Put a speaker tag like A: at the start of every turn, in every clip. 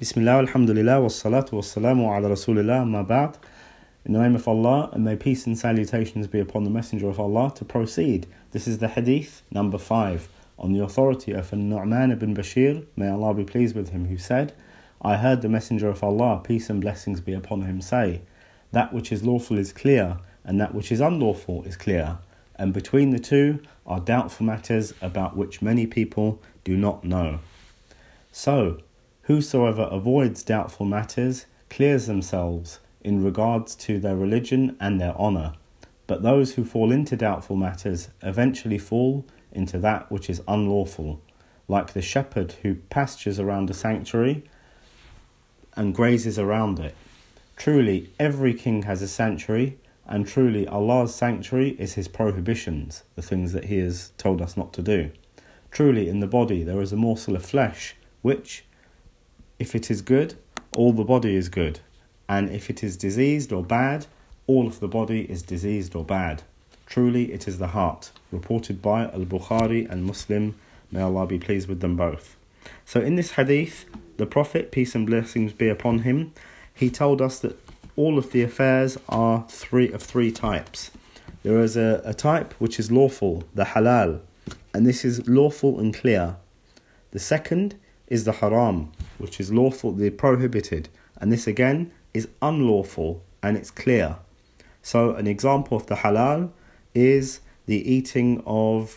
A: Bismillah, alhamdulillah, wassalatu wassalamu ala rasulillah, ma ba'd. In the name of Allah, and may peace and salutations be upon the Messenger of Allah. To proceed, this is the hadith number 5, on the authority of Nu'man ibn Bashir, may Allah be pleased with him, who said, I heard the Messenger of Allah, peace and blessings be upon him, say, that which is lawful is clear, and that which is unlawful is clear, and between the two are doubtful matters about which many people do not know. So, whosoever avoids doubtful matters clears themselves in regards to their religion and their honour. But those who fall into doubtful matters eventually fall into that which is unlawful, like the shepherd who pastures around a sanctuary and grazes around it. Truly, every king has a sanctuary, and truly Allah's sanctuary is his prohibitions, the things that he has told us not to do. Truly, in the body there is a morsel of flesh, which, if it is good, all the body is good, and if it is diseased or bad, all of the body is diseased or bad. Truly, it is the heart. Reported by Al-Bukhari and Muslim, may Allah be pleased with them both. So in this hadith, the Prophet, peace and blessings be upon him, he told us that all of the affairs are of three types. There is a type which is lawful, the halal, and this is lawful and clear. The second is the haram, which is lawful, the prohibited, and this again is unlawful and it's clear. So an example of the halal is the eating of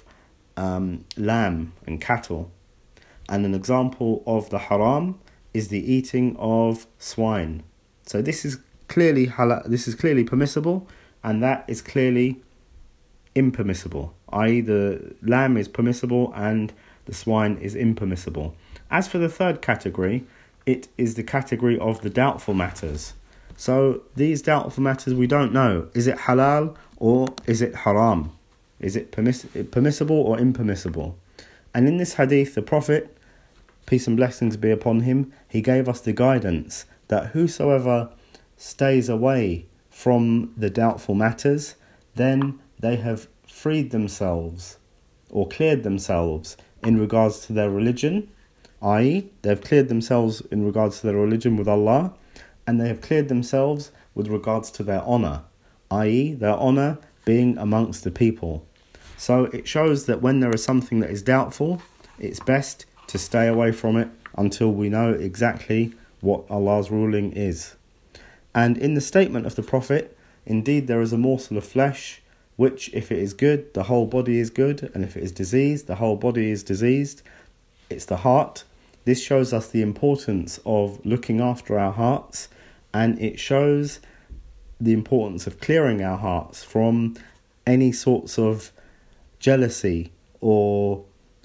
A: lamb and cattle, and an example of the haram is the eating of swine. So this is clearly halal, this is clearly permissible, and that is clearly impermissible, i.e. the lamb is permissible and the swine is impermissible. As for the third category, it is the category of the doubtful matters. So these doubtful matters we don't know. Is it halal or is it haram? Is it permissible or impermissible? And in this hadith, the Prophet, peace and blessings be upon him, he gave us the guidance that whosoever stays away from the doubtful matters, then they have freed themselves or cleared themselves in regards to their religion, i.e. they have cleared themselves in regards to their religion with Allah, and they have cleared themselves with regards to their honour, i.e. their honour being amongst the people. So it shows that when there is something that is doubtful, it's best to stay away from it until we know exactly what Allah's ruling is. And in the statement of the Prophet, indeed there is a morsel of flesh, which if it is good, the whole body is good, and if it is diseased, the whole body is diseased. It's the heart. This shows us the importance of looking after our hearts, and it shows the importance of clearing our hearts from any sorts of jealousy or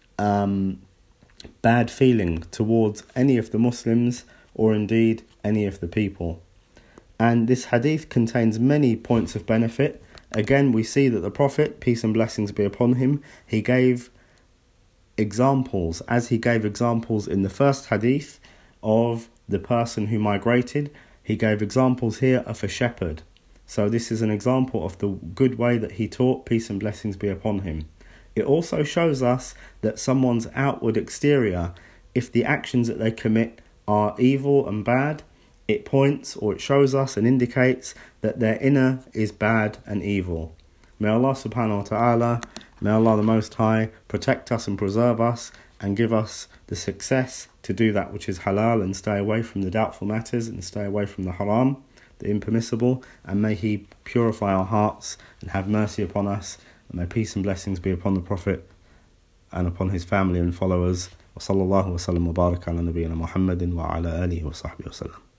A: bad feeling towards any of the Muslims or indeed any of the people. And this hadith contains many points of benefit. Again, we see that the Prophet, peace and blessings be upon him, he gave examples, as he gave examples in the first hadith of the person who migrated, he gave examples here of a shepherd. So this is an example of the good way that he taught, peace and blessings be upon him. It also shows us that someone's outward exterior, if the actions that they commit are evil and bad, it points or it shows us and indicates that their inner is bad and evil. May Allah subhanahu wa ta'ala, may Allah the Most High protect us and preserve us and give us the success to do that which is halal and stay away from the doubtful matters and stay away from the haram, the impermissible, and may He purify our hearts and have mercy upon us, and may peace and blessings be upon the Prophet and upon his family and followers. Wa sallallahu wa sallam wa baraka ala nabiyyina Muhammadin wa ala alihi wa sahbihi wa sallam.